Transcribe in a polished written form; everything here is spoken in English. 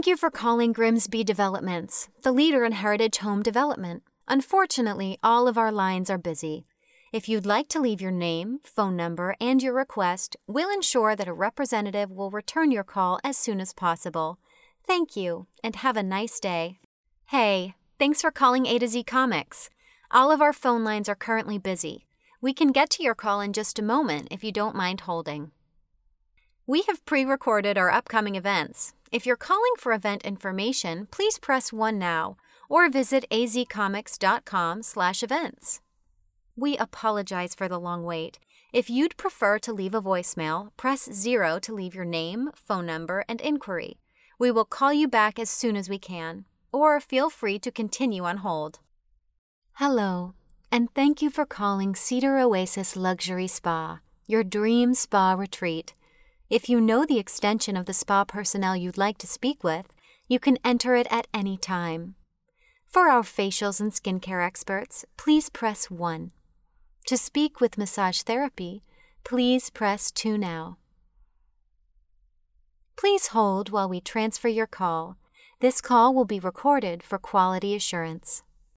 Thank you for calling Grimsby Developments, the leader in heritage home development. Unfortunately, all of our lines are busy. If you'd like to leave your name, phone number, and your request, we'll ensure that a representative will return your call as soon as possible. Thank you, and have a nice day. Hey, thanks for calling A to Z Comics. All of our phone lines are currently busy. We can get to your call in just a moment if you don't mind holding. We have pre-recorded our upcoming events. If you're calling for event information, please press 1 now or visit azcomics.com/events. We apologize for the long wait. If you'd prefer to leave a voicemail, press 0 to leave your name, phone number, and inquiry. We will call you back as soon as we can, or feel free to continue on hold. Hello, and thank you for calling Cedar Oasis Luxury Spa, your dream spa retreat. If you know the extension of the spa personnel you'd like to speak with, you can enter it at any time. For our facials and skincare experts, please press 1. To speak with massage therapy, please press 2 now. Please hold while we transfer your call. This call will be recorded for quality assurance.